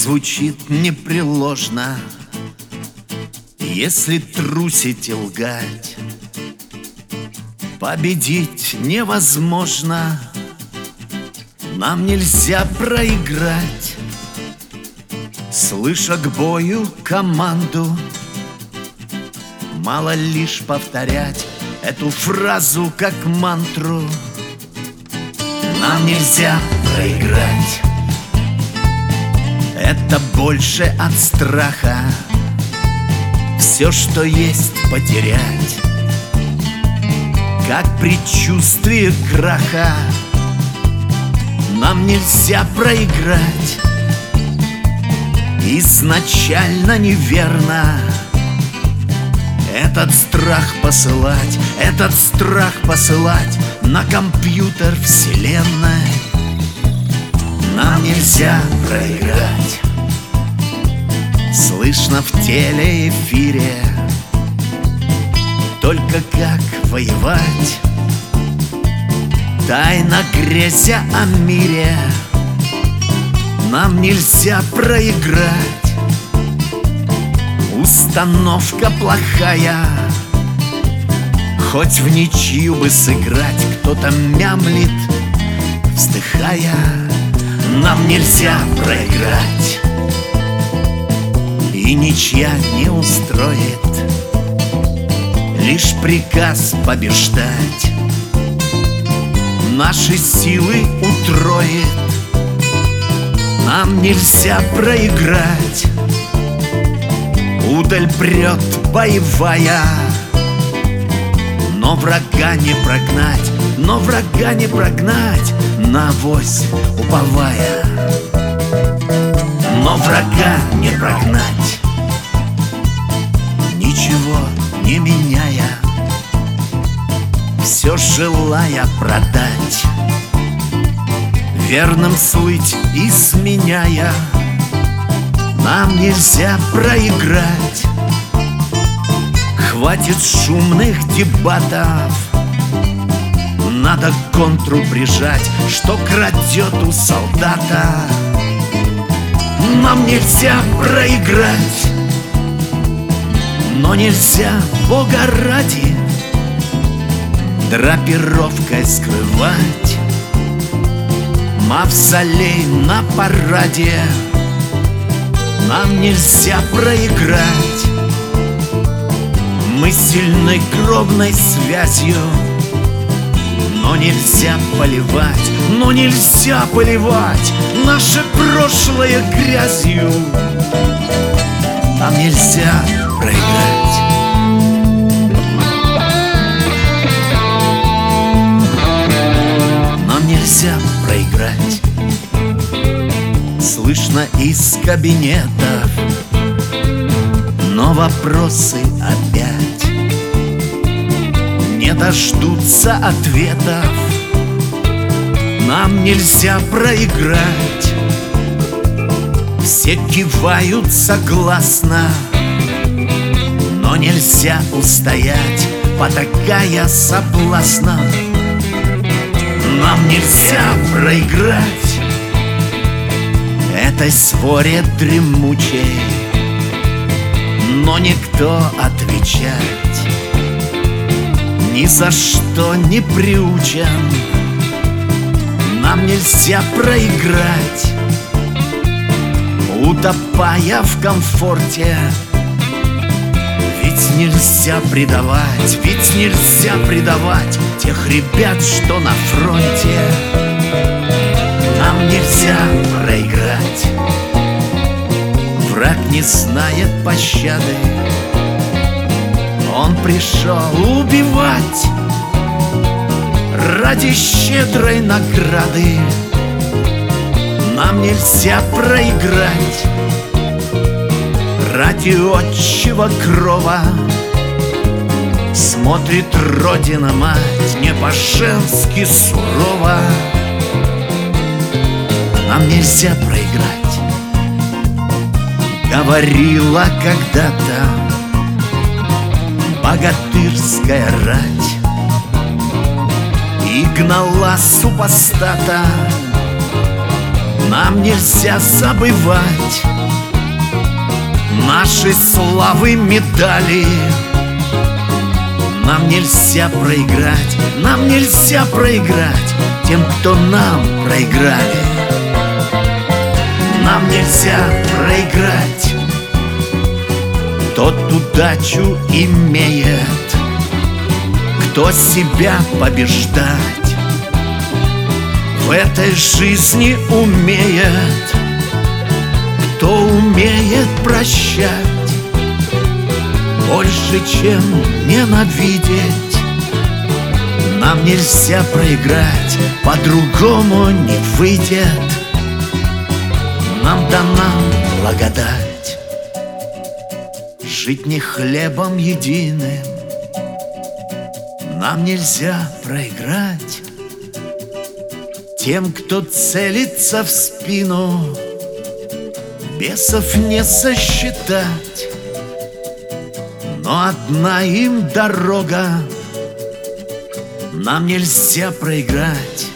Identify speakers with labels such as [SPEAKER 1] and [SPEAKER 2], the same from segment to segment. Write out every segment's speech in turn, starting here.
[SPEAKER 1] звучит непреложно: если трусить и лгать, победить невозможно. Нам нельзя проиграть. Слыша к бою команду, мало лишь повторять эту фразу как мантру. Нам нельзя проиграть. Это больше от страха все, что есть, потерять, как предчувствие краха. Нам нельзя проиграть. Изначально неверно этот страх посылать на компьютер вселенной. Нам нельзя проиграть. Слышно в телеэфире только как воевать, тайно грезя о мире. Нам нельзя проиграть. Установка плохая, хоть в ничью бы сыграть. Кто-то мямлит, вздыхая. Нам нельзя проиграть. И ничья не устроит лишь приказ побеждать. Наши силы утроит. Нам нельзя проиграть. Удаль прет боевая, но врага не прогнать, на авось уповая. Но врага не прогнать, ничего не меняя, все желая продать, верным слыть и сменяя. Нам нельзя проиграть. Хватит шумных дебатов, надо к контру прижать, что крадет у солдата. Нам нельзя проиграть, но нельзя, Бога ради, драпировкой скрывать мавзолей на параде. Нам нельзя проиграть. Мы сильны кровной связью, но нельзя поливать наше прошлое грязью. Нам нельзя проиграть. Нам нельзя проиграть. Слышно из кабинетов, но вопросы опять не дождутся ответов. Нам нельзя проиграть. Все кивают согласно, но нельзя устоять, потакая соблазна. Нам нельзя проиграть этой своре дремучей, но никто отвечать ни за что не приучен. Нам нельзя проиграть. Утопая в комфорте, ведь нельзя предавать тех ребят, что на фронте. Нам нельзя проиграть. Враг не знает пощады, он пришел убивать ради щедрой награды. Нам нельзя проиграть. Ради отчего крова смотрит Родина-мать не по-женски сурово. Нам нельзя проиграть. Говорила когда-то богатырская рать и гнала супостата. Нам нельзя забывать нашей славы медали. Нам нельзя проиграть, нам нельзя проиграть тем, кто нам проиграли. Нам нельзя проиграть. Тот удачу имеет, кто себя побеждать в этой жизни умеет, кто умеет прощать больше, чем ненавидеть. Нам нельзя проиграть, по-другому не выйдет. Нам дана благодать жить не хлебом единым. Нам нельзя проиграть тем, кто целится в спину. Бесов не сосчитать, но одна им дорога. Нам нельзя проиграть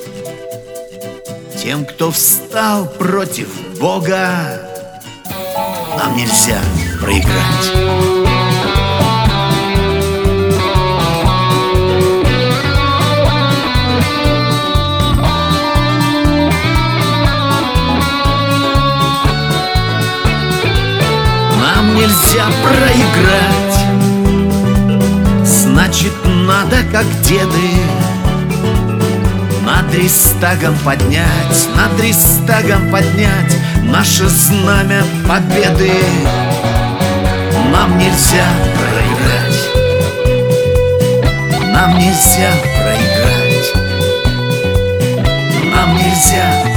[SPEAKER 1] тем, кто встал против Бога. Нам нельзя проиграть. Нам нельзя проиграть. Значит, надо, как деды, над Рейхстагом поднять, над Рейхстагом поднять наше знамя победы. Нам нельзя проиграть. Нам нельзя проиграть. Нам нельзя